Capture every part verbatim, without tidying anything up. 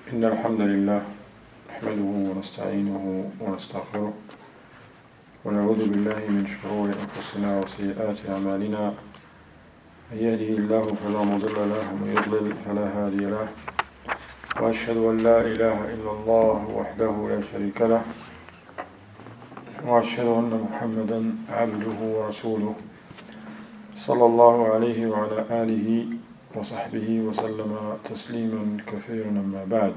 إن الحمد لله نحمده ونستعينه ونستغفره ونعوذ بالله من شرور أنفسنا وسيئات أعمالنا من يهده الله فلا مضل له ومن يضلل فلا هادي له وأشهد أن لا إله إلا الله وحده لا شريك له وأشهد أن محمدا عبده ورسوله صلى الله عليه وعلى آله وصحبه وسلم تسليما كثيرا أما بعد.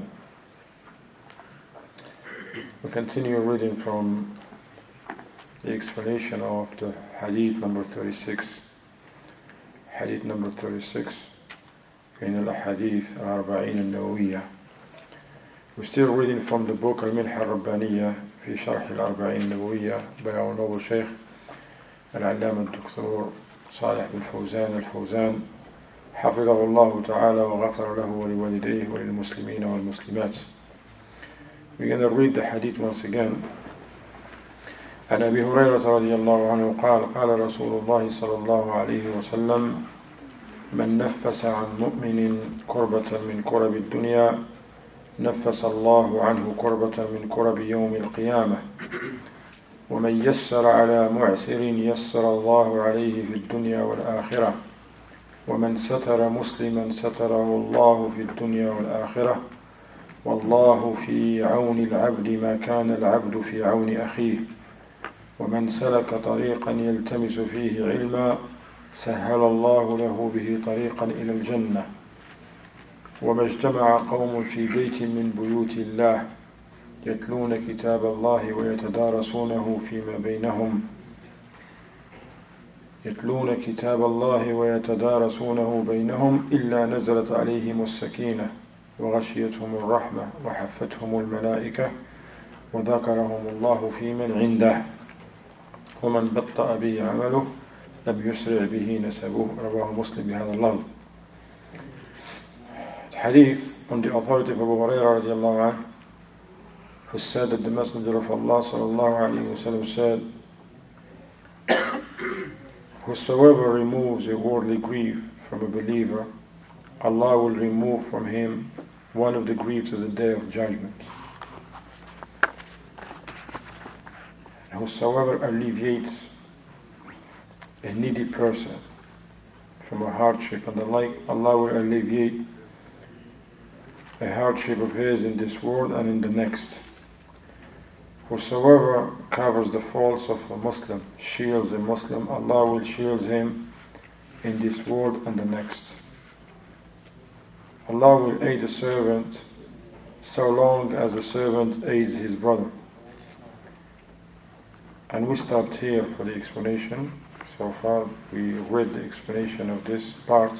We continue reading from the explanation of the hadith number thirty-six. Hadith number thirty-six in al-Hadith al-Arba'in al-Nawawiyya. We're still reading from the book Al-Minha al-Rabbaniyya fi Sharh al-Arba'in al-Nawawiyya by our noble Shaykh Al-Allama al-Doktor Salih bin Fawzan al-Fawzan حفظه الله تعالى وغفر له ولوالديه وللمسلمين والمسلمات. We're going to read the hadith once again. عن أبي هريرة رضي الله عنه قال قال رسول الله صلى الله عليه وسلم من نفس عن مؤمن كربة من كرب الدنيا نفس الله عنه كربة من كرب يوم القيامة ومن يسر على معسر يسر الله عليه في الدنيا والآخرة ومن ستر مسلما ستره الله في الدنيا والآخرة والله في عون العبد ما كان العبد في عون أخيه ومن سلك طريقا يلتمس فيه علما سهل الله له به طريقا إلى الجنة وما اجتمع قوم في بيت من بيوت الله يتلون كتاب الله ويتدارسونه فيما بينهم يتلون كتاب الله ويتدارسونه بينهم إلا نزلت عليهم السكينة وغشيتهم الرحمة وحفتهم الملائكة وذكرهم الله في من عنده ومن بطأ به عمله لم يسرع به نسبه رواه مسلم بهذا اللفظ. Hadith on the authority of Abu Hurairah radiallahu anhu, who said that the Messenger of Allah sallallahu alayhi wa sallam said, whosoever removes a worldly grief from a believer, Allah will remove from him one of the griefs of the day of judgment. And whosoever alleviates a needy person from a hardship and the like, Allah will alleviate a hardship of his in this world and in the next. Whosoever covers the faults of a Muslim, shields a Muslim, Allah will shield him in this world and the next. Allah will aid a servant so long as the servant aids his brother. And we stopped here for the explanation. So far we read the explanation of this part.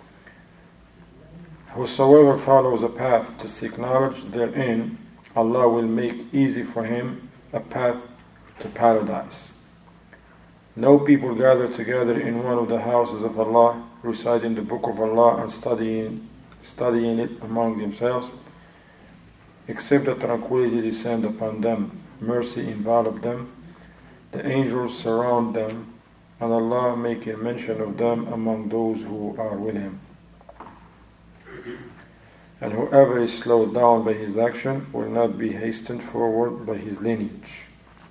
Whosoever follows a path to seek knowledge therein, Allah will make easy for him a path to paradise. No people gather together in one of the houses of Allah, reciting the book of Allah and studying, studying it among themselves, except that tranquility descend upon them, mercy envelop them, the angels surround them, and Allah making mention of them among those who are with Him. And whoever is slowed down by his action will not be hastened forward by his lineage.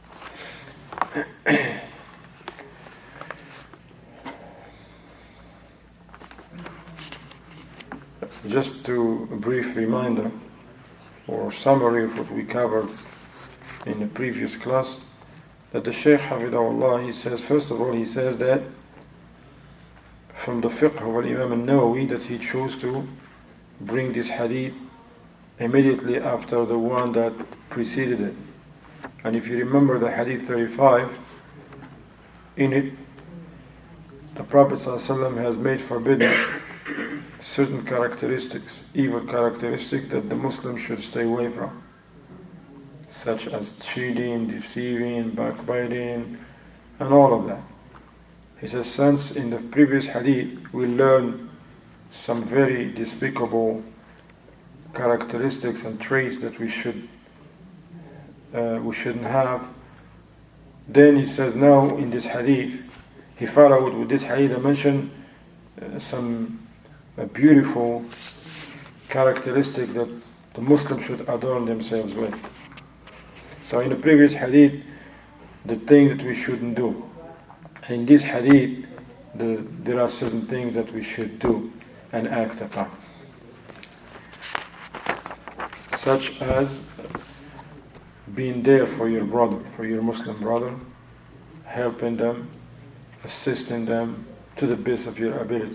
Just to a brief reminder or summary of what we covered in the previous class, that the Shaykh Hafidahullah, he says, first of all, he says that from the fiqh of Imam al-Nawawi that he chose to bring this hadith immediately after the one that preceded it. And if you remember the hadith thirty-five, in it the Prophet ﷺ has made forbidden certain characteristics, evil characteristics that the Muslim should stay away from, such as cheating, deceiving, backbiting, and all of that. He says, since in the previous hadith we learn some very despicable characteristics and traits that we should uh, we shouldn't have, then he says now in this hadith, he followed with this hadith and mentioned uh, some uh, beautiful characteristic that the Muslims should adorn themselves with. So in the previous hadith, the things that we shouldn't do. In this hadith, the, there are certain things that we should do and act upon. Such as being there for your brother, for your Muslim brother, helping them, assisting them to the best of your ability.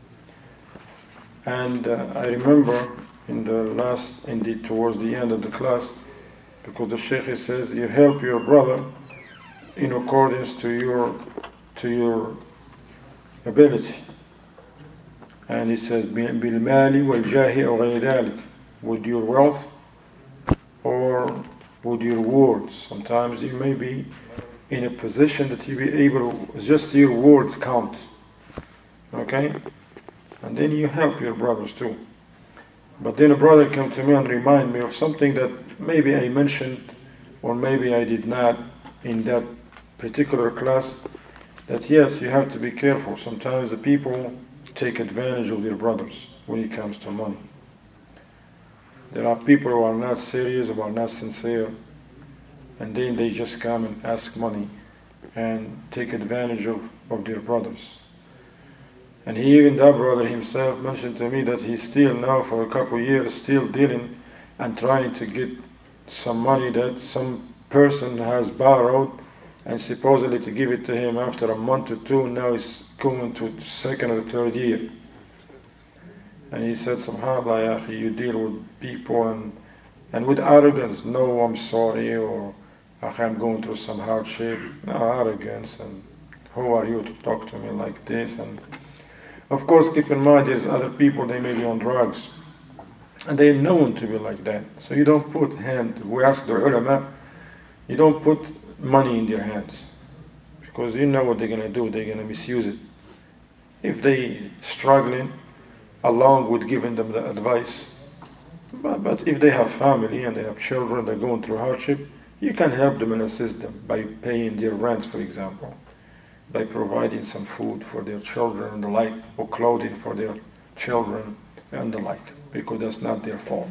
And uh, I remember in the last, indeed towards the end of the class, because the Shaykh says, you help your brother in accordance to your to your ability. And he says, بِالْمَالِ وَالْجَاهِ أَوْ غَيْرِ ذَلِكَ, with your wealth or with your words. Sometimes you may be in a position that you be able to, just your words count. Okay? And then you help your brothers too. But then a brother came to me and remind me of something that maybe I mentioned or maybe I did not in that particular class, that yes, you have to be careful. Sometimes the people take advantage of their brothers when it comes to money. There are people who are not serious, who are not sincere, and then they just come and ask money and take advantage of, of their brothers. And he, even that brother himself mentioned to me that he's still now for a couple of years still dealing and trying to get some money that some person has borrowed and supposedly to give it to him after a month or two. Now it's going to the second or third year. And he said, SubhanAllah, ya akhi, you deal with people and, and with arrogance. No, I'm sorry, or I'm going through some hardship. No, arrogance, and who are you to talk to me like this? And of course, keep in mind, there's other people, they may be on drugs. And they're known to be like that. So you don't put hand, we ask the ulama, you don't put money in their hands. Because you know what they're going to do, they're going to misuse it. If they struggling, along with giving them the advice, but, but if they have family and they have children, they're going through hardship, you can help them and assist them by paying their rents, for example, by providing some food for their children and the like, or clothing for their children and the like, because that's not their fault.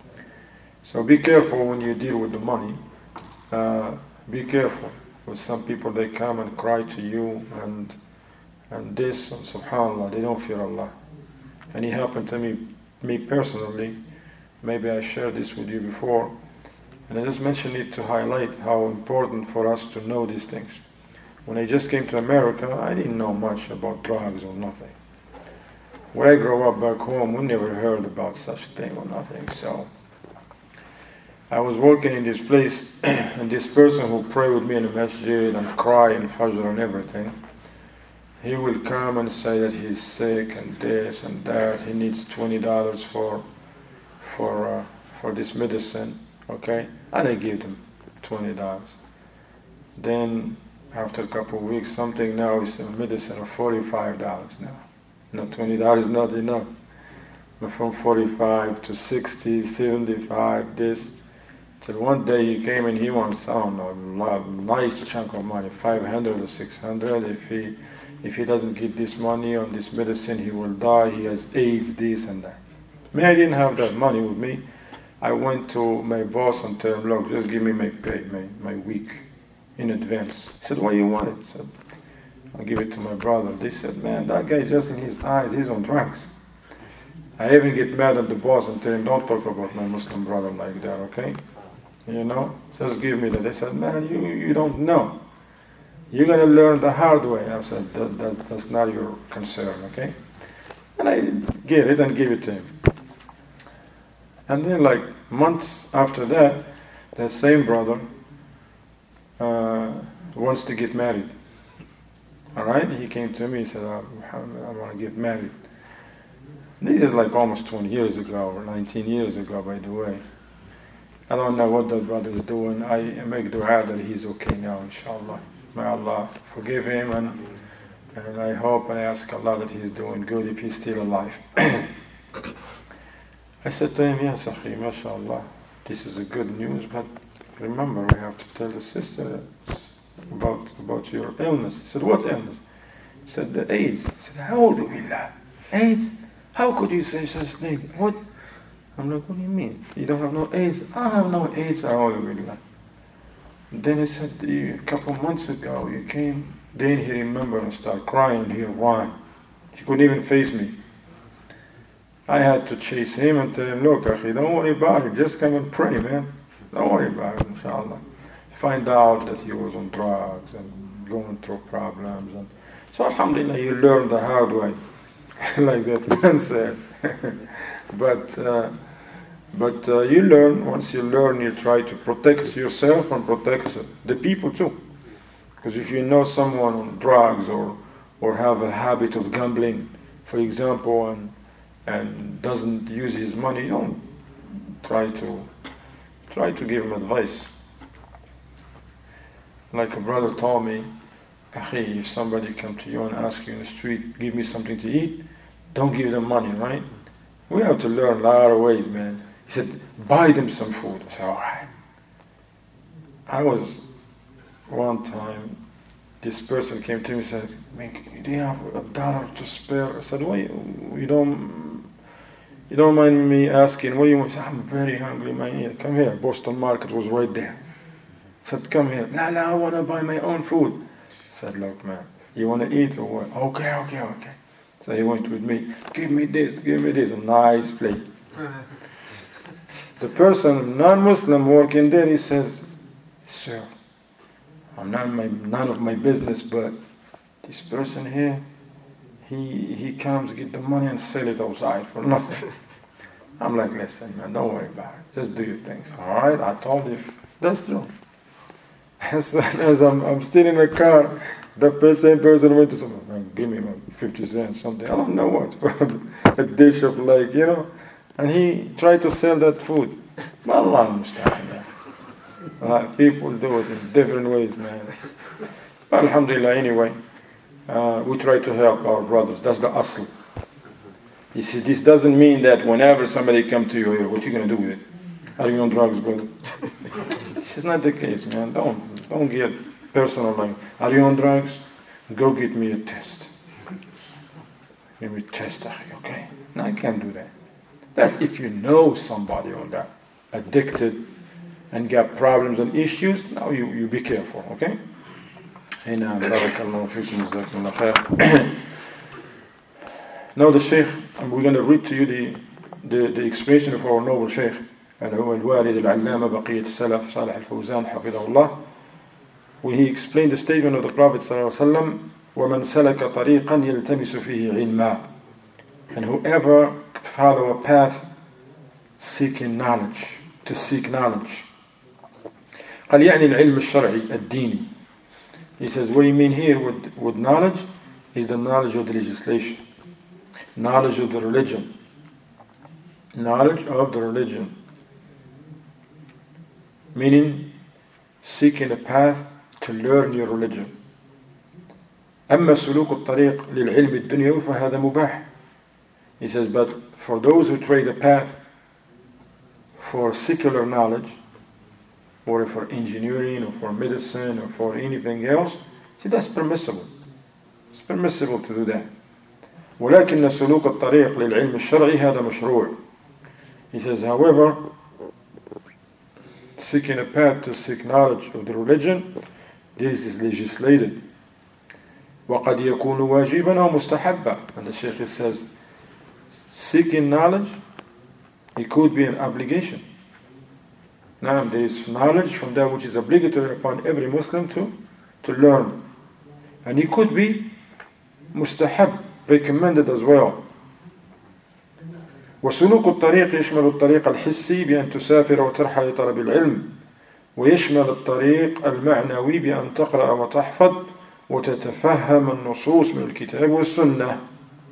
So be careful when you deal with the money. Uh, be careful. With some people, they come and cry to you and and this, and subhanAllah, they don't fear Allah. And it happened to me, me personally. Maybe I shared this with you before, and I just mentioned it to highlight how important for us to know these things. When I just came to America, I didn't know much about drugs or nothing. When I grew up back home, we never heard about such thing or nothing. So I was working in this place, and this person who prayed with me in the masjid and cry and fajr and everything, he will come and say that he's sick and this and that. He needs twenty dollars for for uh, for this medicine, okay? And I give them twenty dollars. Then after a couple of weeks, something now is a medicine of forty-five dollars now. No, twenty dollars is not enough. But from forty-five to sixty, seventy-five, this. Till one day he came and he wants, I don't know, a nice chunk of money, five hundred or six hundred. If he if he doesn't get this money on this medicine, he will die. He has AIDS, this and that. Me, I didn't have that money with me. I went to my boss and told him, look, just give me my pay, my, my week in advance. He said, what do you want it? I said, I'll give it to my brother. They said, man, that guy just in his eyes, he's on drugs. I even get mad at the boss and tell him, don't talk about my Muslim brother like that, okay? You know, just give me that. They said, man, you, you don't know. You're going to learn the hard way. I said, that, that, that's not your concern, okay? And I get it and give it to him. And then like months after that, that same brother uh, wants to get married. Alright? He came to me and said, oh, Muhammad, I want to get married. This is like almost twenty years ago, or nineteen years ago, by the way. I don't know what that brother is doing. I make dua that he's okay now, inshallah. May Allah forgive him, and and I hope and I ask Allah that he's doing good if he's still alive. I said to him, yes, akhi, mashallah, this is a good news, but remember, we have to tell the sister about about your illness. He said, what illness? He said, the AIDS. He said, A'udhu billah. AIDS? How could you say such thing? What? I'm like, what do you mean? You don't have no AIDS? I have no AIDS. A'udhu. Then he said, a couple months ago, you came. Then he remembered and started crying and he why. He couldn't even face me. I had to chase him and tell him, look, Akhi, don't worry about it. Just come and pray, man. Don't worry about it, inshallah. Find out that he was on drugs and going through problems. And so, alhamdulillah, you learn the hard way. Like that man said. but uh, but uh, you learn. Once you learn, you try to protect yourself and protect the people too. Because if you know someone on drugs or or have a habit of gambling, for example, and and doesn't use his money, you don't try to try to give him advice. Like a brother told me, Akhi, if somebody come to you and ask you in the street, give me something to eat, don't give them money, right? We have to learn a lot of ways, man. He said, buy them some food. I said, all right. I was, one time, this person came to me and said, do you have a dollar to spare? I said, well, you, you don't you don't mind me asking, what do you want? He said, I'm very hungry, man. Come here. Boston Market was right there. I said, come here. No, no, I want to buy my own food. I said, look, man, you want to eat or what? Okay, okay, okay. So he went with me. Give me this, give me this. A nice plate. The person, non-Muslim working there, he says, sir, I'm not my, none of my business, but this person here, he he comes, get the money and sell it outside for nothing. I'm like, listen, man, don't worry about it. Just do your things. All right, I told you. That's true. As, as I'm, I'm still in the car, the same person went to someone, man, give me fifty cents, something. I don't know what. A dish of like, you know. And he tried to sell that food. Allah musta'an, man. Uh, people do it in different ways, man. But alhamdulillah, anyway, uh, we try to help our brothers. That's the asl. You see, this doesn't mean that whenever somebody comes to you here, what you going to do with it? Are you on drugs, brother? This is not the case, man. Don't, don't get personal. Like, are you on drugs? Go get me a test. Give me a test, okay? No, I can't do that. That's if you know somebody on that, addicted and got problems and issues. Now you, you be careful, okay? And uh, now the Shaykh, we're going to read to you the, the, the explanation of our noble Shaykh, and هو الوالد العلامة بقية السلف صالح الفوزان حفظه الله, when he explained the statement of the Prophet صلى الله عليه وسلم, ومن سلك طريقا يلتمس فيه علما, and whoever follow a path seeking knowledge, to seek knowledge. قال يعني العلم الشرعي الديني. He says, what do you mean here with, with knowledge? Is the knowledge of the legislation, knowledge of the religion, knowledge of the religion. Meaning, seeking a path to learn your religion. أما سلوك الطريق للعلم الدنيوي فهذا مباح. He says, but for those who trade a path for secular knowledge, or for engineering, or for medicine, or for anything else, see, that's permissible. It's permissible to do that. ولكن سلوك الطريق للعلم الشرعي هذا مشروع. He says, however, seeking a path to seek knowledge of the religion, this is legislated. وقد يكون واجبا أو مستحبا. And the Shaykh says, seeking knowledge, it could be an obligation. Now there is knowledge from that which is obligatory upon every Muslim to, to learn. And it could be mustahab, recommended as well. وسلوك الطريق يشمل الطريق الحسي بأن تسافر وترحل لطلب العلم، ويشمل الطريق المعنوي بأن تقرأ وتحفظ وتتفهم النصوص من الكتاب والسنة.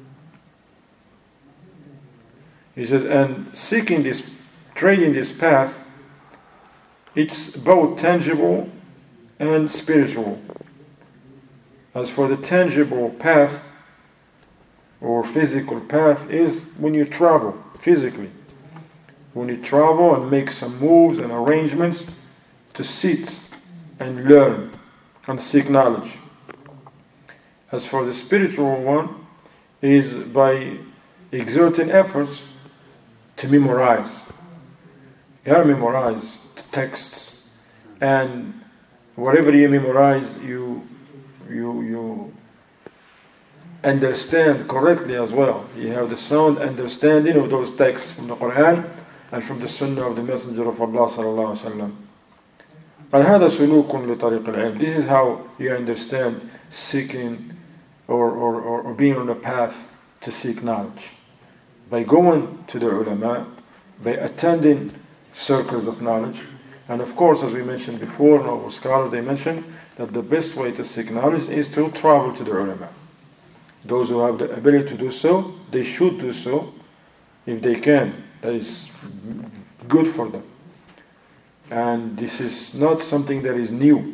He says, and seeking this, trading this path, it's both tangible and spiritual. As for the tangible path or physical path is when you travel physically. When you travel and make some moves and arrangements to sit and learn and seek knowledge. As for the spiritual one, is by exerting efforts to memorize. You gotta memorize the texts, and whatever you memorize, you you you understand correctly as well. You have the sound understanding of those texts from the Quran and from the Sunnah of the Messenger of Allah sallallahu alaihi wasallam. هذا سلوك لطريق العلم. This is how you understand seeking or, or, or, or being on a path to seek knowledge. By going to the ulama, by attending circles of knowledge, and of course, as we mentioned before, and our scholars they mentioned that the best way to seek knowledge is to travel to the ulama. Those who have the ability to do so, they should do so if they can. That is good for them. And this is not something that is new.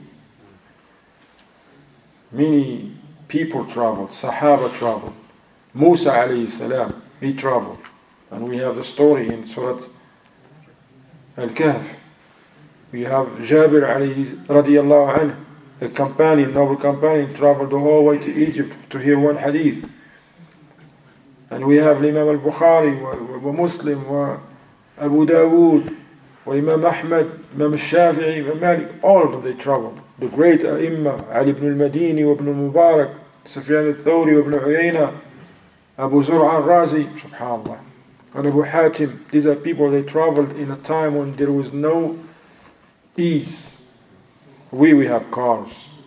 Many people traveled. Sahaba traveled. Musa alayhi salam, he traveled. And we have the story in Surah Al-Kahf. We have Jabir alayhi radiyallahu anhu, a companion, noble companion, traveled the whole way to Egypt to hear one hadith. And we have Imam al-Bukhari, wa Muslim, wa Abu Dawood, wa Imam Ahmad, Imam al-Shafi'i, Imam Malik, all of them they traveled. The great A'imma, Ali ibn al-Madini, wa ibn al-Mubarak, Sufyan al-Thawri, wa ibn Uyayna, Abu Zur'a al-Razi, subhanallah, and Abu Hatim. These are people, they traveled in a time when there was no ease. We, we have cars.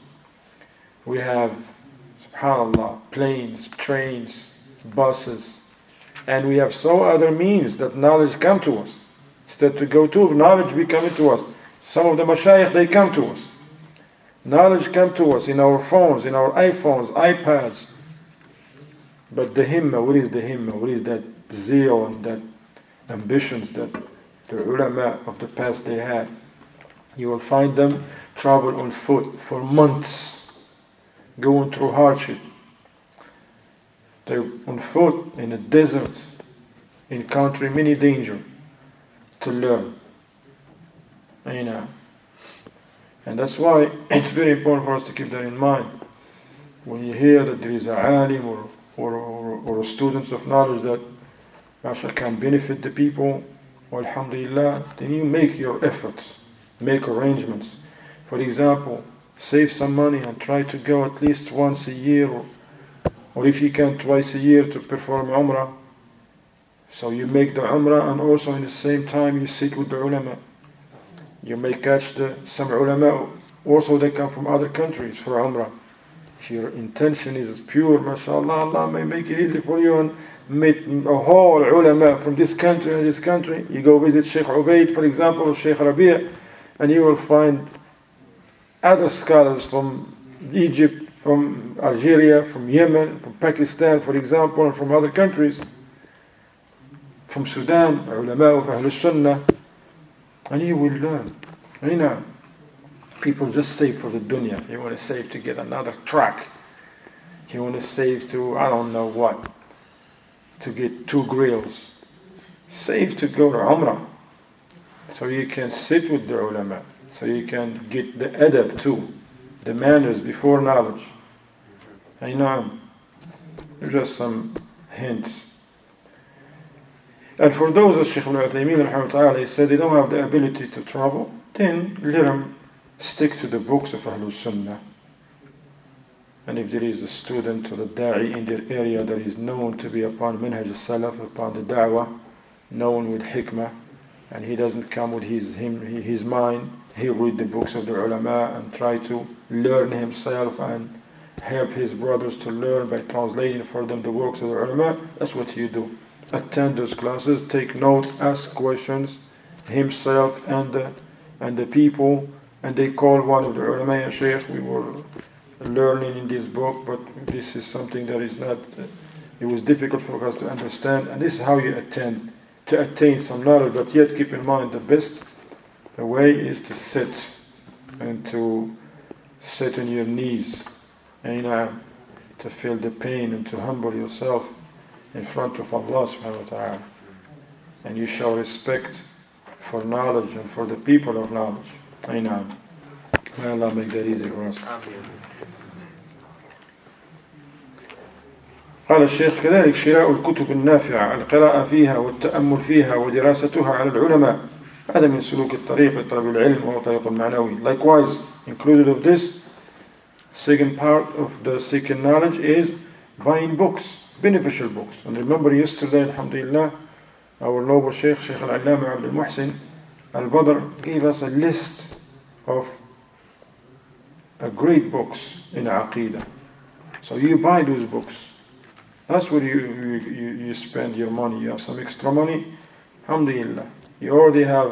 We have, subhanallah, planes, trains, buses. And we have so other means that knowledge come to us. Instead to go to, knowledge be coming to us. Some of the mashayikh, they come to us. Knowledge come to us in our phones, in our iPhones, iPads. But the himma, what is the himma? What is that zeal and that ambitions that the ulama of the past they had? You will find them travel on foot for months, going through hardship. They're on foot in a desert, encountering many dangers to learn. You know. And that's why it's very important for us to keep that in mind. When you hear that there is a alim or, or, or, or a student of knowledge that Masha can benefit the people, alhamdulillah, then you make your efforts, make arrangements. For example, save some money and try to go at least once a year, or, or if you can, twice a year to perform Umrah. So you make the Umrah and also in the same time you sit with the ulama. You may catch the, some ulama, also they come from other countries for Umrah. If your intention is pure, mashallah, Allah may make it easy for you and meet a whole ulama from this country and this country. You go visit Sheikh Ubaid, for example, or Sheikh Rabi', and you will find other scholars from Egypt, from Algeria, from Yemen, from Pakistan, for example, and from other countries, from Sudan, ulama of Ahlul Sunnah, and you will learn. You know, people just save for the dunya. You want to save to get another track. You want to save to, I don't know what, to get two grills. Save to go to Umrah, so you can sit with the ulama, so you can get the adab too, the manners before knowledge. I know, just some hints. And for those, as Shaykh al-Uthaymeen, he said they don't have the ability to travel, then let them stick to the books of Ahlul Sunnah. And if there is a student or a da'i in their area that is known to be upon Minhaj al-Salaf, upon the da'wah, known with hikmah, and he doesn't come with his him, his mind, he'll read the books of the ulama and try to learn himself and help his brothers to learn by translating for them the works of the ulama. That's what you do. Attend those classes, take notes, ask questions, himself and the, and the people, and they call one of the ulama, ya Shaykh, we were learning in this book, but this is something that is not, uh, it was difficult for us to understand, and this is how you attend, to attain some knowledge, but yet keep in mind the best the way is to sit, and to sit on your knees, and you know, to feel the pain and to humble yourself in front of Allah subhanahu wa ta'ala. And you show respect for knowledge and for the people of knowledge. I know. May Allah make that easy for us. قال الشيخ كذلك شراء الكتب النافعة القراءة فيها والتأمل فيها ودراستها على العلماء هذا من سلوك الطريق لطلب العلم وهو طريق المعنوي. Likewise, included of this, second part of the seeking knowledge is buying books, beneficial books. And remember yesterday, alhamdulillah, our noble Sheikh, Sheikh Al-Allama Abdul Muhsin Al-Badr gave us a list of uh, great books in Aqidah. So you buy those books. That's where you, you, you spend your money. You have some extra money, alhamdulillah. You already have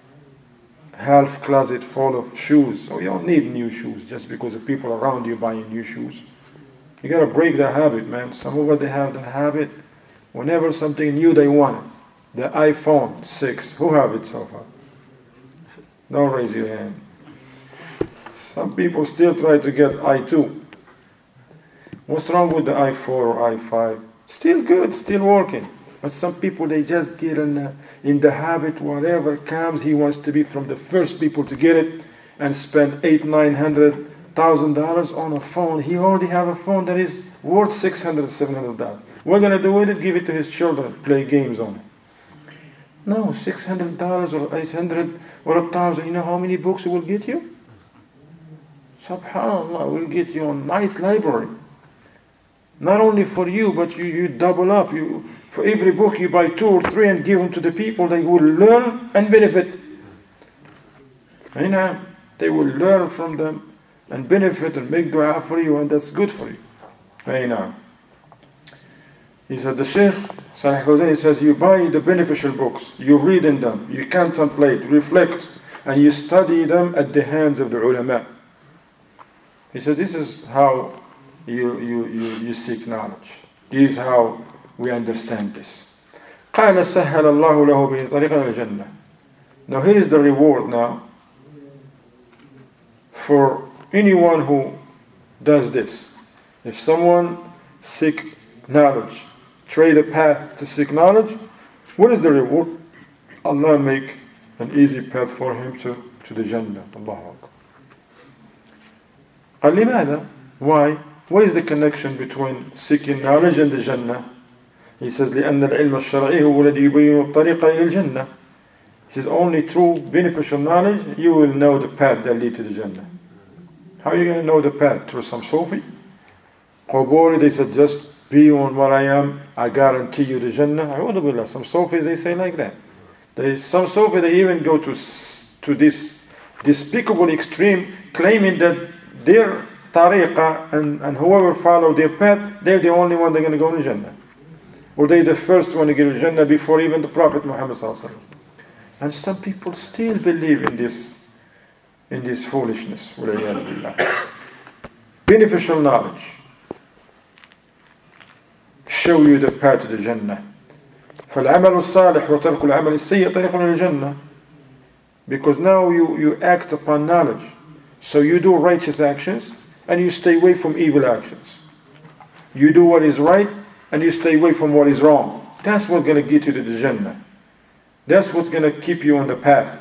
half closet full of shoes, so you don't need new shoes just because the people around you buying new shoes. You gotta break the habit, man. Some of us, they have the habit, whenever something new they want it. The iPhone six, who have it so far? Don't raise your hand. Some people still try to get i two. What's wrong with the i four or i five? Still good, still working. But some people, they just get in the, in the habit, whatever comes, he wants to be from the first people to get it and spend eight, nine hundred thousand dollars on a phone. He already have a phone that is worth six hundred, seven hundred dollars. What gonna do with it? Give it to his children, play games on it. No, six hundred dollars or eight hundred or a thousand. You know how many books it will get you? Subhanallah, will get you a nice library. Not only for you, but you, you double up. You for every book you buy two or three and give them to the people. They will learn and benefit. You know, they will learn from them and benefit and make dua for you, and that's good for you. You know. He said, the Shaykh Salih Fawzan, he says, you buy the beneficial books, you read in them, you contemplate, reflect, and you study them at the hands of the ulama. He said, this is how you, you, you, you seek knowledge. This is how we understand this. قال سهل الله له به طريقا الجنة. Now here is the reward now for anyone who does this. If someone seek knowledge, trade a path to seek knowledge, what is the reward? Allah make an easy path for him to, to the Jannah. Allahu Akbar. قال لماذا? Why? What is the connection between seeking knowledge and the Jannah? He says لأن العلم الشرعي هو الذي يبين الطريق إلى الجنة. He says only through beneficial knowledge you will know the path that leads to the Jannah. How are you going to know the path? Through some Sufi? Quburi, they said just be on what I am, I guarantee you the Jannah. A'udhu billah. Some Sufis, they say like that. They, some Sufi, they even go to to this despicable extreme, claiming that their tariqah and, and whoever follow their path, they're the only one they're going to go to Jannah. Or they're the first one to get to Jannah before even the Prophet Muhammad sallallahu alaihi wasallam. And some people still believe in this, in this foolishness. Beneficial knowledge show you the path to the Jannah. فالعمل الصالح وترك العمل السيء طريق للجنة. Because now you, you act upon knowledge. So you do righteous actions and you stay away from evil actions. You do what is right and you stay away from what is wrong. That's what's going to get you to the Jannah. That's what's going to keep you on the path.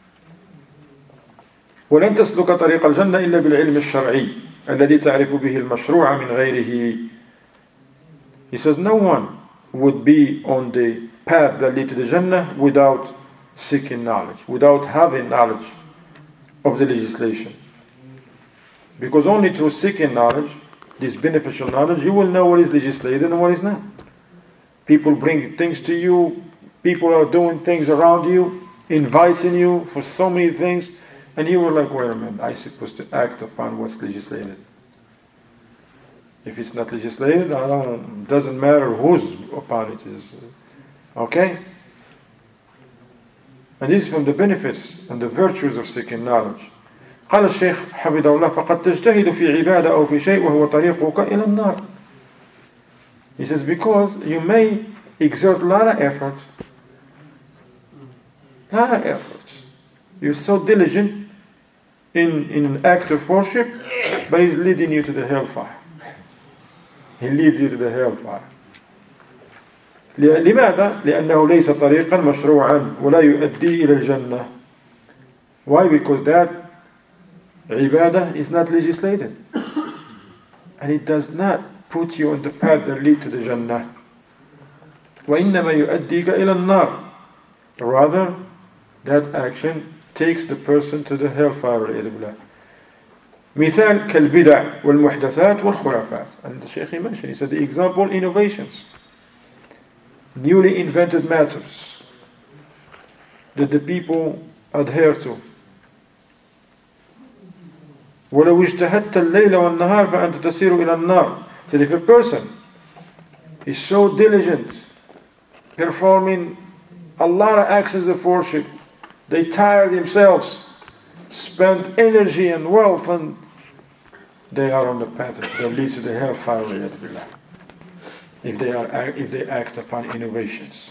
ولن تسلك طريق الجنة إلا بالعلم الشرعي الذي تعرف به المشروع من غيره. He says no one would be on the path that leads to the Jannah without seeking knowledge, without having knowledge of the legislation. Because only through seeking knowledge, this beneficial knowledge, you will know what is legislated and what is not. People bring things to you, people are doing things around you, inviting you for so many things, and you were like, wait a minute, I'm supposed to act upon what's legislated. If it's not legislated, I don't, doesn't matter whose upon it is. Okay? And this is from the benefits and the virtues of seeking knowledge. قال الشيخ حفظه الله فقد تجتهد في عبادة أو في شيء وهو طريقك إلى النار. He says because you may exert a lot of effort, a lot of effort. You're so diligent in, in an act of worship, but he's leading you to the hellfire. He leads you to the hellfire. لماذا؟ لأنه ليس طريقا مشروعا ولا يؤدي إلى الجنة. Why? Because that ibadah is not legislated. And it does not put you on the path that lead to the Jannah. وَإِنَّمَا يُؤَدِّيكَ إِلَى النَّارِ. Rather, that action takes the person to the hellfire. مثال كالبدع والمحدثات والخرافات. And the Shaykh he mentioned, he said the example, innovations, newly invented matters that the people adhere to. وَلَوْ اجْتَهَدْتَ اللَّيْلَ وَالنَّهَارَ فَأَنْتَ تَسِيرُ إِلَى النَّارِ. So if a person is so diligent, performing a lot of acts of worship, they tire themselves, spend energy and wealth, and they are on the path that leads to the hellfire. If they are, if they act upon innovations.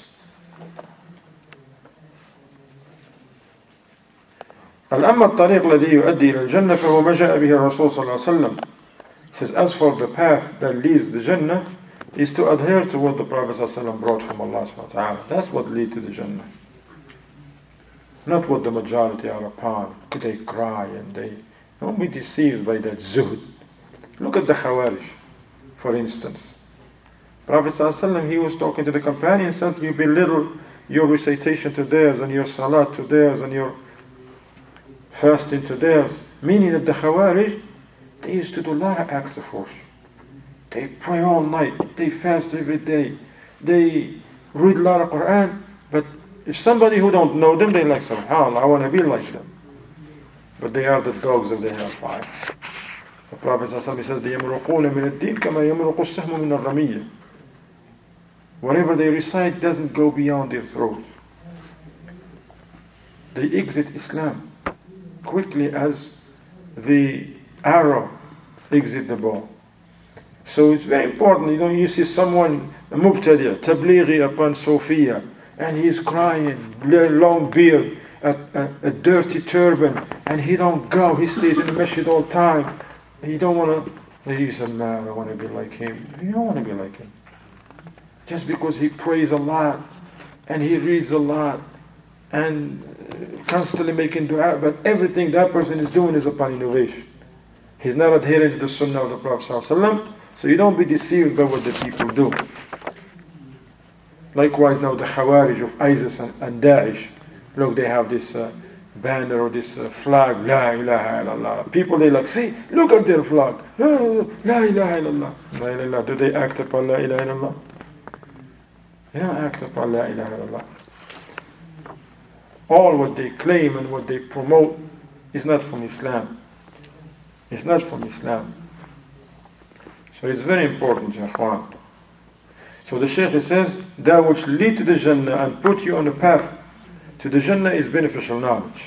الأما الطريق الذي يؤدي إلى الجنة فهو ما جاء به الرسول صلى الله عليه وسلم. He says, as for the path that leads to the Jannah, is to adhere to what the Prophet صلى الله عليه وسلم brought from Allah subhanahu wa ta'ala. That's what leads to the Jannah. Not what the majority are upon. They cry and they don't be deceived by that zuhd. Look at the Khawarij, for instance. Prophet صلى الله عليه وسلم, he was talking to the companions, said, you belittle your recitation to theirs and your salat to theirs and your fasting to theirs. Meaning that the Khawarij, they used to do a lot of acts of worship. They pray all night, they fast every day, they read a lot of Quran, but if somebody who don't know them, they like, subhanAllah, I want to be like them. But they are the dogs of the hellfire. The Prophet ﷺ says, يَمْرُقُونَ مِنَ الدِّينِ كَمَا يَمْرُقُ السَّهْمُ مِنَ الرَّمِيَّةِ. Whatever they recite doesn't go beyond their throat. They exit Islam quickly as the arrow exit the bow. So it's very important, you know, you see someone, a mubtadi', tablighi upon Sophia, and he's crying, long beard, a, a, a dirty turban, and he don't go, he stays in the masjid all the time. He don't want to, he said, man, I want to be like him. You don't want to be like him. Just because he prays a lot, and he reads a lot, and constantly making dua, but everything that person is doing is upon innovation. He's not adhering to the sunnah of the Prophet ﷺ, so you don't be deceived by what the people do. Likewise now the Khawarij of ISIS and, and Daesh, look, they have this uh, banner or this uh, flag, La ilaha illallah. People, they like, see, look at their flag, La ilaha illallah. La ilaha illallah. Do they act upon La ilaha illallah? They don't act upon La ilaha illallah. All what they claim and what they promote is not from Islam. It's not from Islam. So it's very important, Ya Ikhwan. So the Shaykh says, that which lead to the Jannah and put you on the path to the Jannah is beneficial knowledge.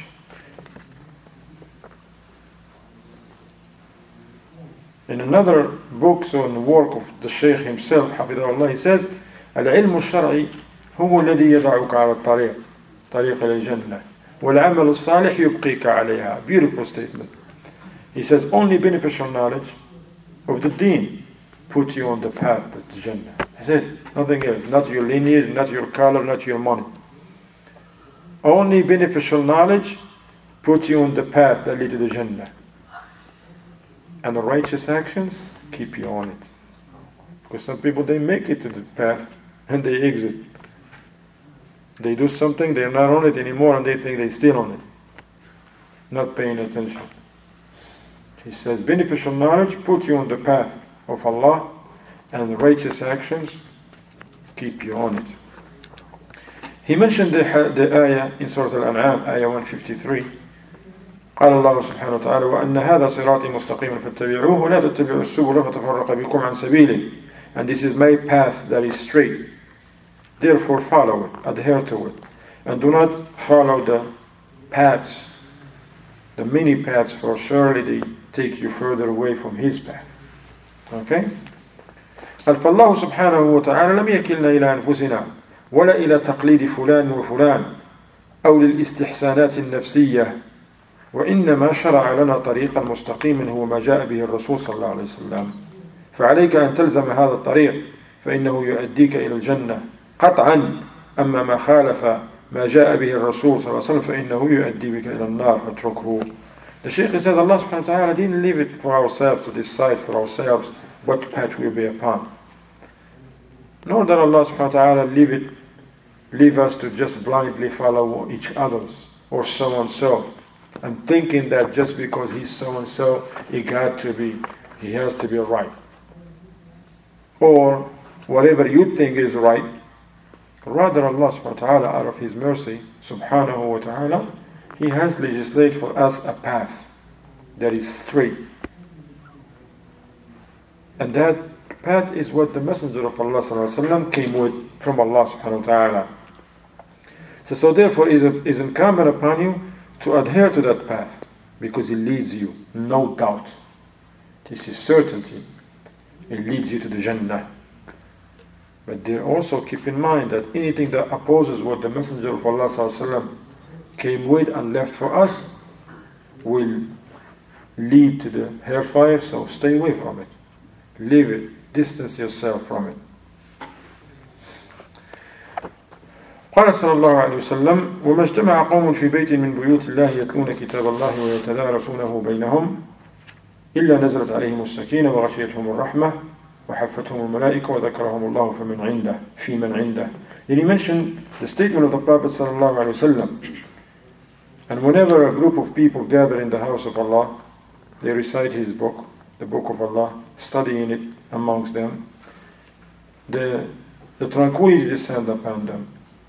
In another book, so in the work of the Shaykh himself, Hafidhahullah, he says, العلم الشرعي هو الذي يضعك على الطريق طريق الجنة والعمل الصالح يبقيك عليها. Beautiful statement. He says, only beneficial knowledge of the deen put you on the path to the Jannah. That's it. Nothing else. Not your lineage, not your color, not your money. Only beneficial knowledge put you on the path that leads to the Jannah. And the righteous actions keep you on it. Because some people, they make it to the path and they exit. They do something, they're not on it anymore, and they think they're still on it. Not paying attention. He says, beneficial knowledge put you on the path of Allah, and righteous actions keep you on it. He mentioned the, the ayah in Surah Al-An'am, ayah one fifty-three. قال الله سبحانه وتعالى وأن هذا صراطي مستقيما فاتبعوه ولا تتبعوا السبل فتفرق بكم عن سبيله. And this is my path that is straight. Therefore follow it, adhere to it. And do not follow the paths, the many paths, for surely they take you further away from His path. Okay? فالله سبحانه وتعالى لم يكلنا إلى أنفسنا ولا إلى تقليد فلان وفلان أو للاستحسانات النفسية وإنما شرع لنا طريقا مستقيما هو ما جاء به الرسول صلى الله عليه وسلم فعليك أن تلزم هذا الطريق فإنه يؤديك إلى الجنة قطعا أما ما خالف ما جاء به الرسول صلى الله عليه وسلم فإنه يؤدي بك إلى النار فاتركه. The Shaykh says Allah subhanahu wa ta'ala didn't leave it for ourselves to decide for ourselves what path we'll be upon. Nor that Allah subhanahu wa ta'ala leave it, leave us to just blindly follow each other's or so and so, and thinking that just because he's so and so, he got to be, he has to be right. Or whatever you think is right. Rather, Allah subhanahu wa ta'ala, out of His mercy, subhanahu wa ta'ala, He has legislated for us a path that is straight. And that path is what the Messenger of Allah sallallahu alaihi wasallam came with from Allah subhanahu wa ta'ala. So, so therefore, it is, is incumbent upon you to adhere to that path, because it leads you, no doubt. This is certainty. It leads you to the Jannah. But there also keep in mind that anything that opposes what the Messenger of Allah sallallahu alaihi wasallam came with and left for us will lead to the hellfire, so stay away from it. Leave it, distance yourself from it. قال صلى الله عليه وسلم: وما اجتمع قوم في بيت من بيوت الله يتلون كتاب الله ويتدارسونه بينهم إلا نزلت عليهم السكينة وغشيتهم الرحمة وحفتهم الملائكة وذكرهم الله فمن عنده في من عنده. Then he mentioned the statement of the Prophet صلى الله عليه وسلم. And whenever a group of people gather in the house of Allah, they recite His book, the book of Allah, studying it amongst them, the, the tranquility descends upon them,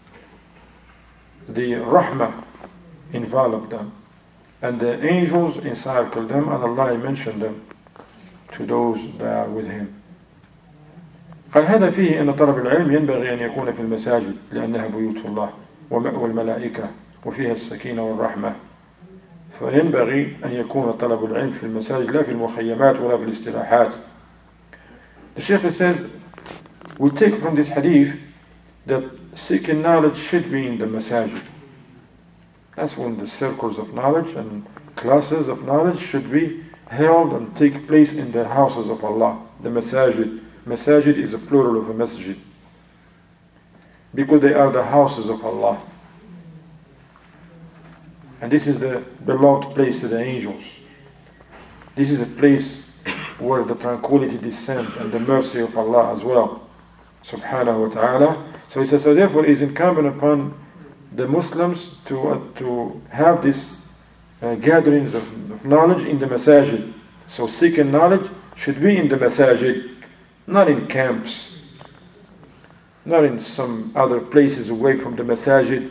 the rahmah envelop them, and the angels encircle them, and Allah mentioned them to those that are with Him. قال هذا فيه أن طلب العلم ينبغي أن يكون في المساجد لأنها بيوت الله ومأوى الملائكة وفيها السكينة والرحمة. فينبغي أن يكون طلب العلم في المساجد لا في المخيمات ولا في الاستراحات. The Shaykh says, we take from this hadith that seeking knowledge should be in the masajid. That's when the circles of knowledge and classes of knowledge should be held and take place in the houses of Allah, the masajid. Masajid is a plural of a masjid, because they are the houses of Allah. And this is the beloved place to the angels. This is a place where the tranquility descends and the mercy of Allah as well, subhanahu wa ta'ala. So he says, so therefore it is incumbent upon the Muslims to uh, to have these uh, gatherings of, of knowledge in the masajid. So seeking knowledge should be in the masajid, not in camps, not in some other places away from the masajid.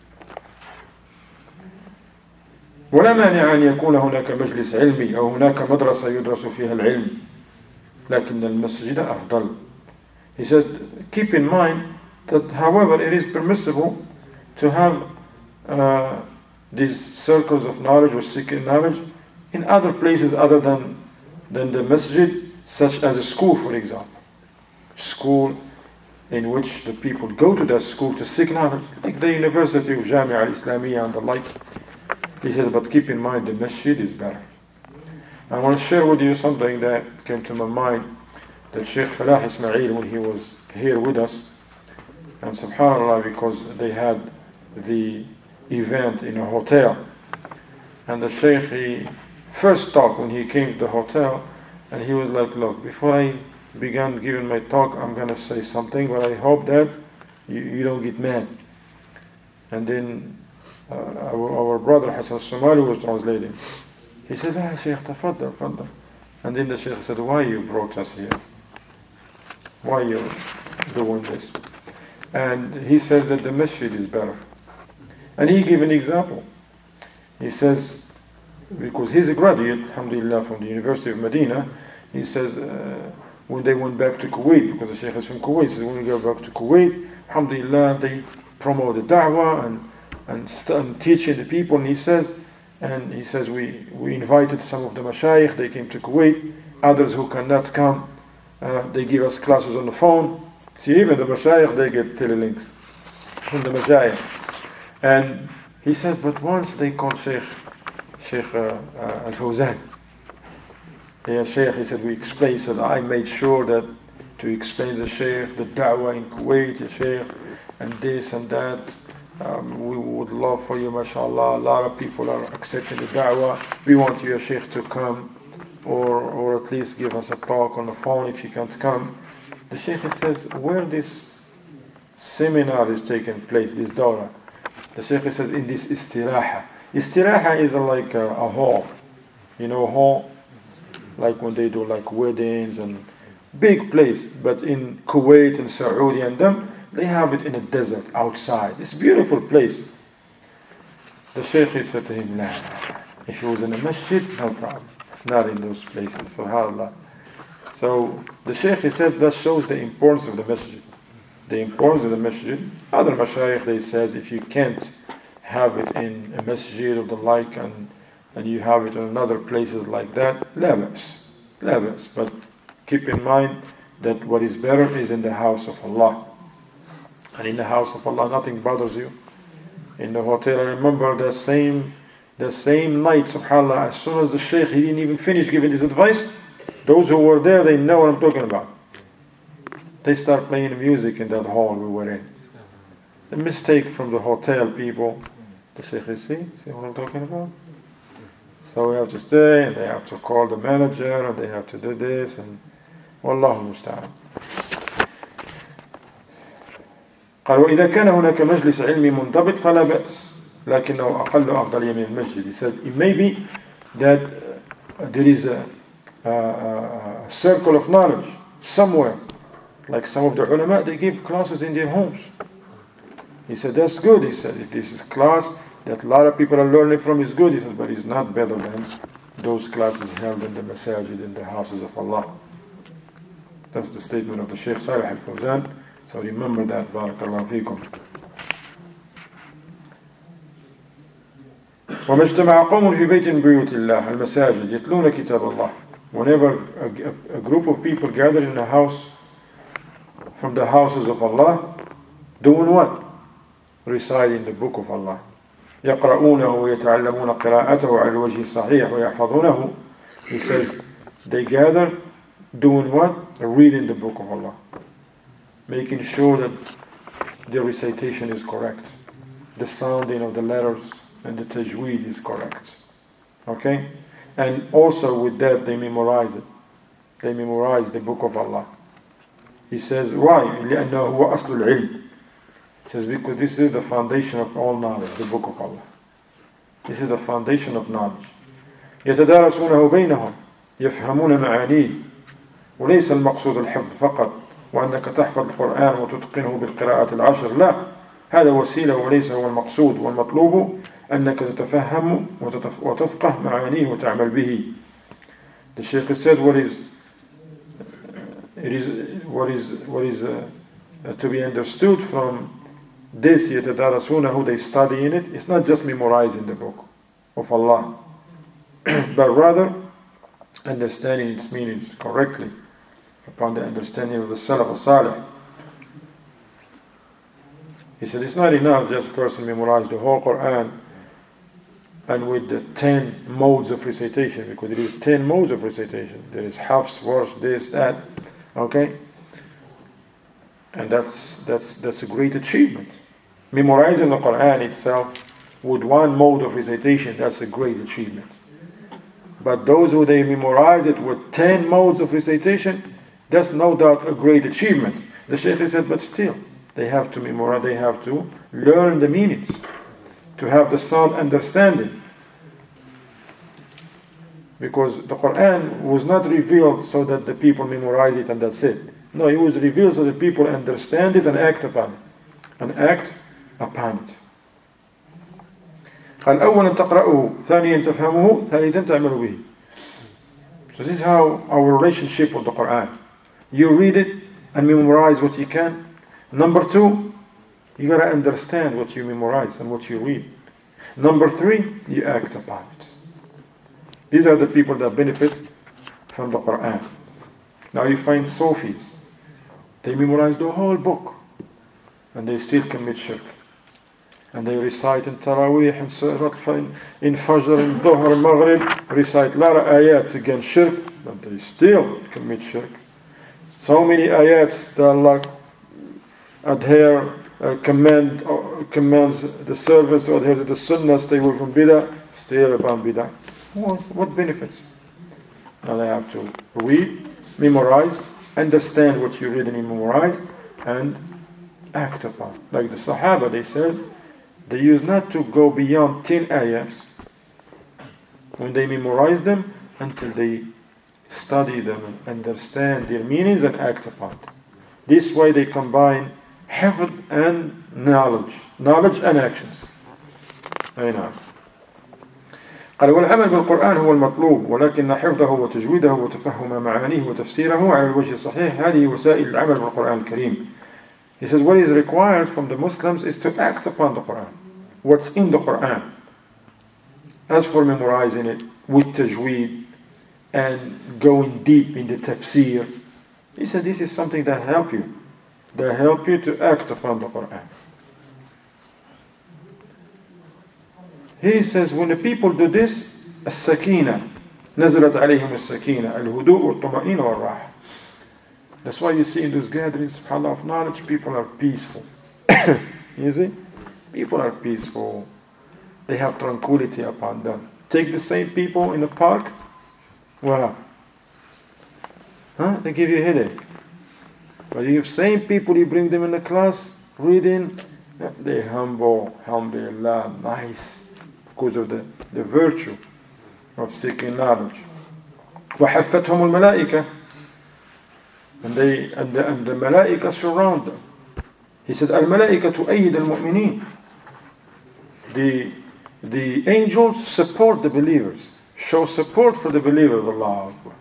ولا مانع أن يكون هناك مجلس علمي أو هناك مدرسة يدرس فيها العلم لكن المسجد أفضل. He said, keep in mind that however it is permissible to have uh, these circles of knowledge or seeking knowledge in other places other than, than the masjid, such as a school, for example. School in which the people go to that school to seek knowledge, like the University of Jamia al-Islamiyya and the like. He says, but keep in mind the masjid is better. I want to share with you something that came to my mind, that Sheikh Falah Ismail, when he was here with us, and subhanAllah, because they had the event in a hotel, and the Sheikh, he first talked when he came to the hotel, and he was like, look, before I began giving my talk, I'm going to say something, but I hope that you, you don't get mad. And then uh, our, our brother Hassan Somali was translating. He said, ah, Sheikh, tafaddal, tafaddal. And then the Sheikh said, why you brought us here? Why you doing this? And he said that the masjid is better. And he gave an example. He says, because he's a graduate, alhamdulillah, from the University of Medina, he says, uh, when they went back to Kuwait, because the Shaykh is from Kuwait, he says, when we go back to Kuwait, alhamdulillah, they promote the da'wah and, and, st- and teaching the people. And he says, and he says, we, we invited some of the mashayikh, they came to Kuwait, others who cannot come, uh, they give us classes on the phone. See, even the mashayikh, they get telelinks from the mashayikh. And he says, but once they called Sheikh, Sheikh uh, uh, Al-Fawzan, yeah, Sheikh, he said, we explained, he said, I made sure that to explain the Sheikh, the da'wah in Kuwait, the Sheikh, and this and that. Um, we would love for you, mashallah. A lot of people are accepting the da'wah. We want you, Sheikh, to come or or at least give us a talk on the phone if you can't come. The Sheikh says, where this seminar is taking place, this dawrah. The Sheikh says, in this istiraha. Istiraha is a, like a, a hall. You know, hall? Like when they do like weddings and big place. But in Kuwait and Saudi and them, they have it in a desert outside. It's a beautiful place. The Shaykh said to him, nah, if he was in a masjid, no problem. Not in those places, subhanAllah. So the Shaykh said that shows the importance of the masjid. The importance of the masjid. Other mashayikh, they says, if you can't have it in a masjid or the like, and and you have it in other places like that, la bas, la bas. But keep in mind that what is better is in the house of Allah. And in the house of Allah, nothing bothers you. In the hotel, I remember the same, the same night, subhanAllah, as soon as the Shaykh, he didn't even finish giving his advice, those who were there, they know what I'm talking about. They start playing music in that hall we were in. A mistake from the hotel people. The Shaykh is, see, see what I'm talking about? So we have to stay, and they have to call the manager, and they have to do this, and Wallahu musta'an. قال وإذا كان هناك مجلس علمي منضبط فلا بأس لكنه أقل أفضلية من المسجد. He said it may be that there is a, a, a circle of knowledge somewhere, like some of the ulama, they give classes in their homes. He said that's good. He said if this is class that a lot of people are learning from is good. He said but it's not better than those classes held in the masajid, in the houses of Allah. That's the statement of the Shaykh Salih al-Fawzan. So remember that, barakallahu feekum. وما اجتمع قوم في بيت من بيوت الله المساجد يتلون كتاب الله. Whenever a, a, a group of people gather in a house from the houses of Allah, doing what? Reciting the book of Allah. يقرؤونه ويتعلمون قراءته على الوجه الصحيح ويحفظونه. He says they gather doing what? Reading the book of Allah. Making sure that the recitation is correct. The sounding of the letters and the tajweed is correct. Okay? And also with that they memorize it. They memorize the book of Allah. He says, why? لأنه هو أصل العلم. He says, because this is the foundation of all knowledge, the book of Allah. This is the foundation of knowledge. يتدارسونه بينهم يفهمون معانيه وليس المقصود الحفظ فقط وأنك تحفظ القرآن وتتقنه بالقراءة العشر. لا، هذا وسيلة وليس هو المقصود، والمطلوب أنك تتفهم وتفقه معانيه وتعمل به. The Shaykh said what is it is what is what is uh, uh, to be understood from this يتدارسونه, they study in it. It's not just memorizing the book of Allah, but rather understanding its meanings correctly upon the understanding of the Salaf al-Salih. He said it's not enough just a person memorize the whole Quran and with the ten modes of recitation, because there is ten modes of recitation. There is hafs, verse, this, that, okay? And that's that's that's a great achievement. Memorizing the Quran itself with one mode of recitation, that's a great achievement. But those who they memorize it with ten modes of recitation, that's no doubt a great achievement. The Shaykh said, but still, they have to memorize, they have to learn the meanings, to have the sound understanding. Because the Quran was not revealed so that the people memorize it and that's it. No, it was revealed so that people understand it and act upon it. And act upon it. قال أولا تقرأه ثانيا تفهمه ثالثا تعمل به. So this is how our relationship with the Quran. You read it and memorize what you can. Number two, you gotta understand what you memorize and what you read. Number three, you act upon it. These are the people that benefit from the Quran. Now you find Sufis, they memorize the whole book and they still commit shirk. And they recite in Taraweeh, in Salat, in Fajr, in Dhuhr, Maghrib, recite a lot of ayats against shirk, but they still commit shirk. So many ayats that Allah adhere, uh, command, uh, commands the servants to adhere to the sunnah, stay away from bid'ah, still upon bid'ah. What, what benefits? Now they have to read, memorize, understand what you read and you memorize, and act upon. Like the Sahaba, they said, they used not to go beyond ten ayahs when they memorize them until they study them and understand their meanings and act upon it. This way they combine hifd and knowledge, knowledge and actions. أي نعم. قال والعمل بالقرآن هو المطلوب ولكن حفظه وتجويده وتفهم معانيه وتفسيره على الوجه الصحيح هذه وسائل العمل بالقرآن الكريم. He says what is required from the Muslims is to act upon the Quran. What's in the Quran. As for memorizing it with tajweed and going deep in the tafsir, he says this is something that help you. That help you to act upon the Quran. He says when the people do this, السكينة نزلت عليهم السكينة الهدوء والطمأنينة والراحة. That's why you see in those gatherings, subhanAllah, of knowledge, people are peaceful. You see? People are peaceful. They have tranquility upon them. Take the same people in the park, well, huh? They give you a headache. But you have same people, you bring them in the class, reading, they humble, alhamdulillah, nice, because of the, the virtue of seeking knowledge. وَحَفَّتْهُمُ الْمَلَائِكَةِ And they and the, and the malaika surround them. He says, "Al-malaika tu'ayyid al-mu'minin." The the angels support the believers, show support for the believers. Allah Akbar.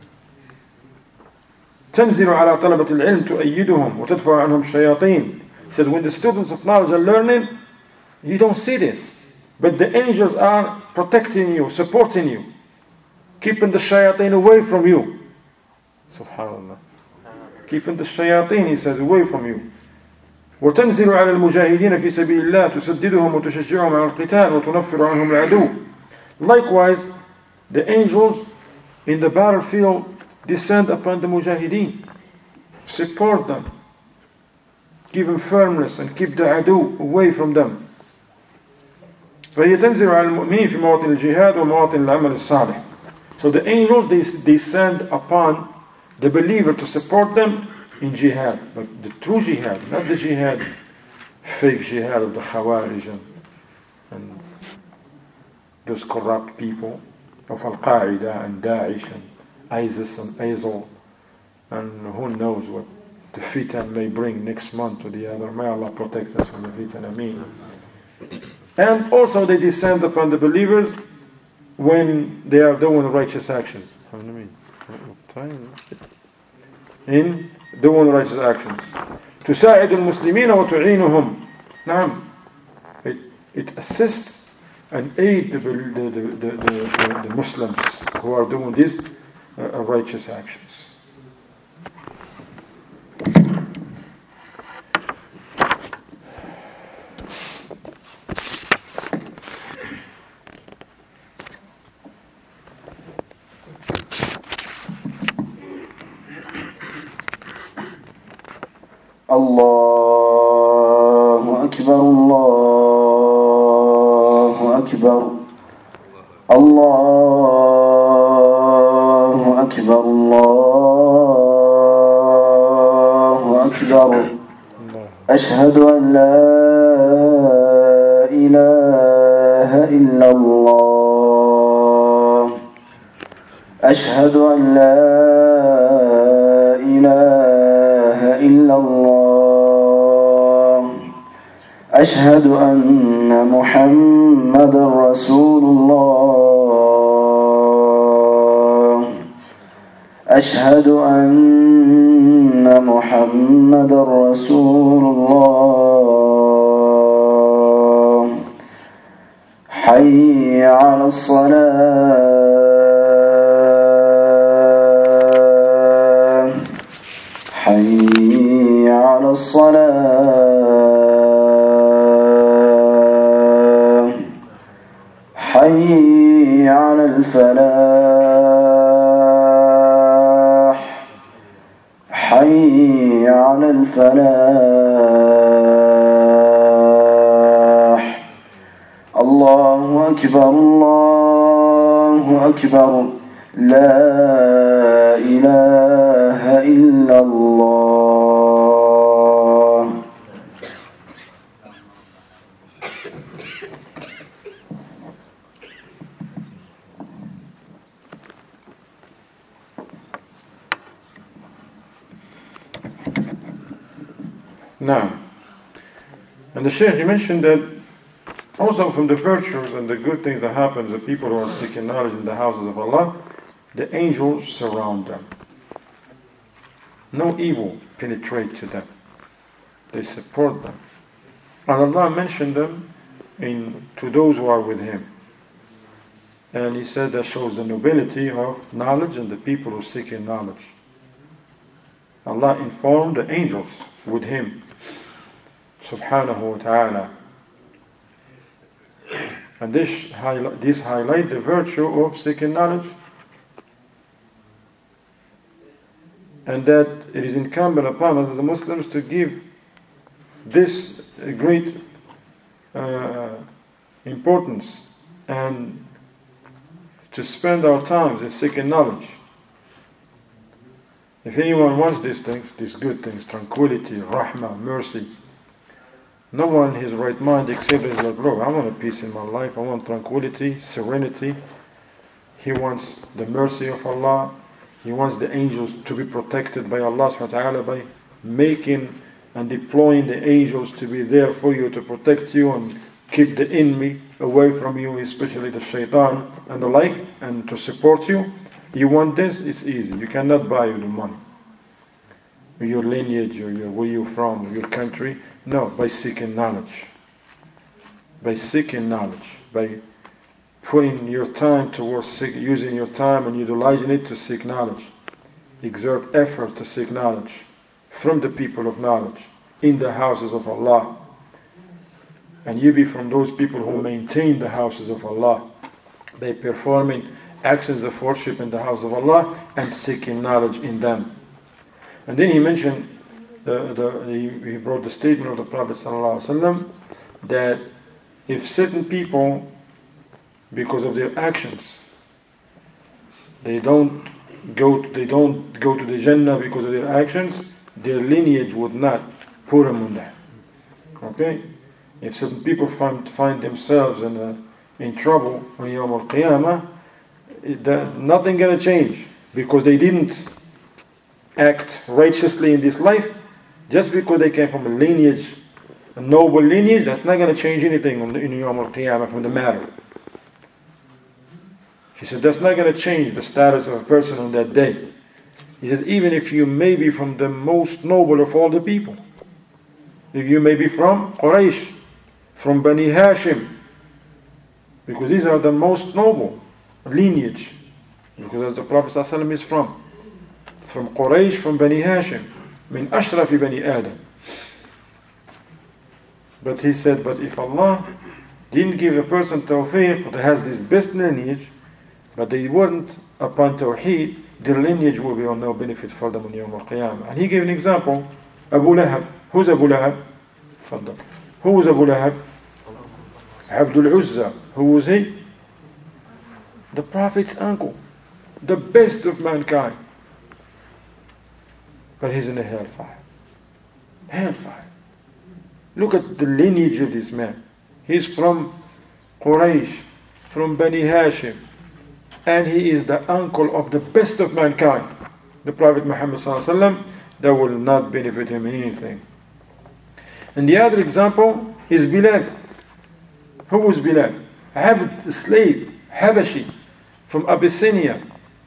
تنزل على طلبة العلم تؤيدهم وتدفع عنهم الشياطين. He says, when the students of knowledge are learning, you don't see this, but the angels are protecting you, supporting you, keeping the shayateen away from you. Subhanallah. Keeping the shayateen, he says, away from you. وتنزل على المجاهدين في سبيل الله تسددهم وتشجعهم على القتال وتنفر عنهم العدو. Likewise, the angels in the battlefield descend upon the mujahideen, support them, give them firmness and keep the adu away from them. فهي تنزل على المؤمنين في مواطن الجهاد ومواطن العمل الصالح. So the angels, they descend upon the believer to support them in jihad, but the true jihad, not the jihad, fake jihad of the Khawarij and, and those corrupt people of Al-Qaeda and Daesh and ISIS and ISIL, and who knows what the fitan may bring next month to the other. May Allah protect us from the fitan, ameen. And also they descend upon the believers when they are doing righteous actions. In doing righteous actions. تساعد المسلمين وتعينهم. نعم. It, it assists and aid the, the, the, the, the, the Muslims who are doing these uh, righteous actions. الله أكبر الله أكبر الله أكبر الله أكبر أشهد أن لا إله إلا الله أشهد أن لا إله إلا الله أشهد أن محمد رسول الله أشهد أن محمد رسول الله حي على الصلاة حي على الصلاة حي على الفلاح حي على الفلاح الله أكبر الله أكبر لا إله إلا الله. Now, and the Shaykh, he mentioned that also from the virtues and the good things that happen to the people who are seeking knowledge in the houses of Allah, the angels surround them. No evil penetrate to them. They support them. And Allah mentioned them in to those who are with Him. And He said that shows the nobility of knowledge and the people who seek in knowledge. Allah informed the angels with Him, subhanahu wa ta'ala. And this, highlight, this highlight the virtue of seeking knowledge, and that it is incumbent upon us as Muslims to give this great uh, importance and to spend our time in seeking knowledge. If anyone wants these things, these good things, tranquility, rahmah, mercy, no one in his right mind except is like, bro, I want a peace in my life, I want tranquility, serenity. He wants the mercy of Allah. He wants the angels to be protected by Allah subhanahu wa ta'ala by making and deploying the angels to be there for you to protect you and keep the enemy away from you, especially the shaitan and the like, and to support you. You want this, it's easy. You cannot buy you the money. Your lineage or your, where you're from, or your country. No, by seeking knowledge. By seeking knowledge. By putting your time towards seek, using your time and utilizing it to seek knowledge. Exert effort to seek knowledge from the people of knowledge in the houses of Allah. And you be from those people who maintain the houses of Allah by performing actions of worship in the house of Allah and seeking knowledge in them. And then he mentioned, the, the, he, he brought the statement of the Prophet ﷺ that if certain people, because of their actions, they don't go, they don't go to the Jannah because of their actions, their lineage would not put them on that. Okay? If certain people find find themselves in a, in trouble on Yawm al-Qiyamah, nothing gonna change because they didn't act righteously in this life. Just because they came from a lineage, a noble lineage, that's not gonna change anything in Yawm al-Qiyamah from the matter. He said that's not gonna change the status of a person on that day. He says even if you may be from the most noble of all the people, if you may be from Quraysh, from Bani Hashim, because these are the most noble lineage, because as the Prophet ﷺ is from from Quraysh, from Bani Hashim, min ashrafi Bani Adam. But he said, but if Allah didn't give a person tawfiq that has this best lineage, but they weren't upon tawheed, their lineage will be of no benefit for them on Yawm al-Qiyamah. And he gave an example, Abu Lahab. Who's Abu Lahab? Who was Abu Lahab? Abdul Uzza. Who was he? The Prophet's uncle, the best of mankind. But he's in the hellfire. Hellfire. Look at the lineage of this man. He's from Quraysh, from Bani Hashim, and he is the uncle of the best of mankind, the Prophet Muhammad sallallahu alaihi wasallam. That will not benefit him in anything. And the other example is Bilal. Who was Bilal? Abd, a slave, Habashi, from Abyssinia.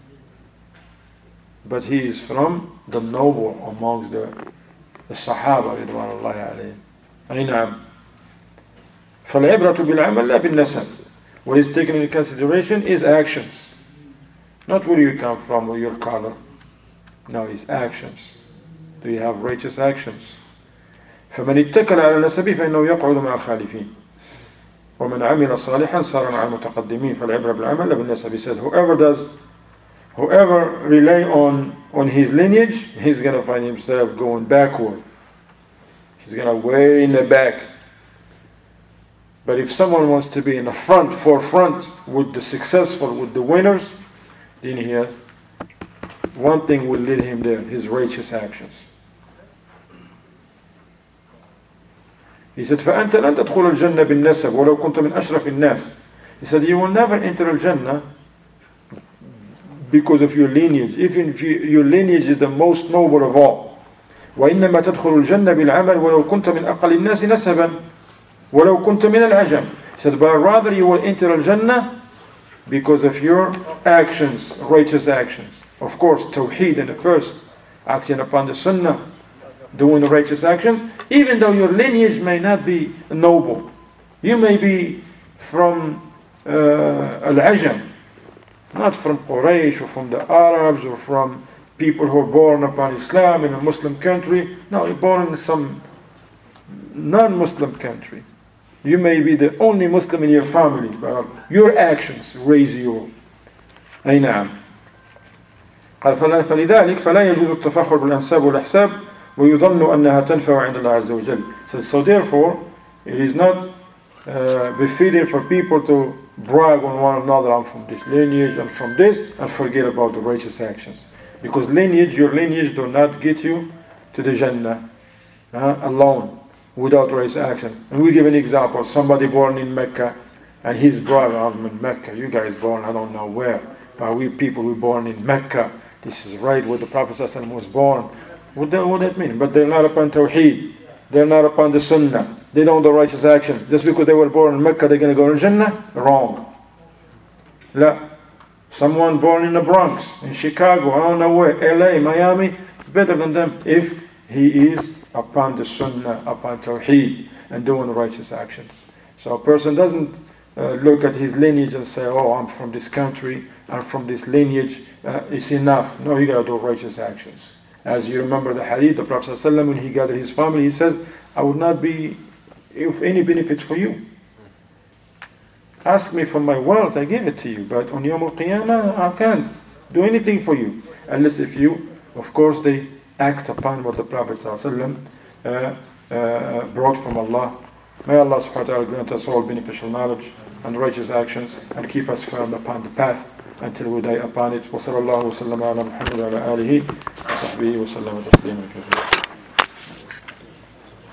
But he is from the noble amongst the, the Sahaba ridwanullahi alayhim. أي نعم. فالعبرة بالعمل لا بالنسب. What is taken into consideration is actions. Not where you come from or your color. No, it's actions. Do you have righteous actions? فمن اتكل على نسبه فإنه يقعد مع الخالفين. ومن عمل صالحا صار مع المتقدمين فالعبرة بالعمل لا بالنسب. He said, whoever does, whoever rely on on his lineage, he's gonna find himself going backward. He's gonna way in the back. But if someone wants to be in the front, forefront, with the successful, with the winners, then he has one thing will lead him there, his righteous actions. He said, فأنت لن تدخل الجنة بالنسب ولو كنت من أشرف الناس. He said, you will never enter al-Jannah because of your lineage, even if you, your lineage is the most noble of all. وإنما تدخل الجنة بالعمل ولو كنت من أقل الناس نسبا ولو كنت من العجم. He said, but rather you will enter al-Jannah because of your actions, righteous actions. Of course, Tawheed in the first, acting upon the Sunnah, doing the righteous actions, even though your lineage may not be noble. You may be from uh, Al-Ajam, not from Quraysh or from the Arabs or from people who are born upon Islam in a Muslim country. No, you're born in some non-Muslim country. You may be the only Muslim in your family, but your actions raise you. أي نعم. قال فلذلك فلا يجوز التفاخر بالأنساب والأحساب ويظن أنها تنفع عند الله عز وجل. So, so therefore, it is not uh, befitting for people to brag on one another, I'm from this lineage, I'm from this, and forget about the righteous actions. Because lineage, your lineage do not get you to the Jannah uh, alone, without righteous action. And we give an example, somebody born in Mecca, and his brother, I'm in Mecca, you guys born I don't know where, but we people were born in Mecca. This is right where the Prophet ﷺ was born. What does what that mean? But they're not upon Tawheed. They're not upon the Sunnah. They don't do righteous action. Just because they were born in Mecca, they're going to go to Jannah? Wrong. La. Someone born in the Bronx, in Chicago, I don't know where, L A, Miami, is better than them if he is upon the Sunnah, upon Tawheed, and doing the righteous actions. So a person doesn't uh, look at his lineage and say, oh, I'm from this country, I'm from this lineage, uh, it's enough. No, you got to do righteous actions. As you remember the hadith, the Prophet ﷺ, when he gathered his family, he said, I would not be of any benefits for you. Ask me for my wealth, I give it to you. But on Yawm al-Qiyamah, I can't do anything for you. Unless if you, of course, they act upon what the Prophet ﷺ, uh, uh, brought from Allah. May Allah subhanahu wa ta'ala grant us all beneficial knowledge and righteous actions and keep us firm upon the path until we die upon it. وصلى الله وسلم على محمد وعلى آله وصحبه وسلم تسليما كثيرا.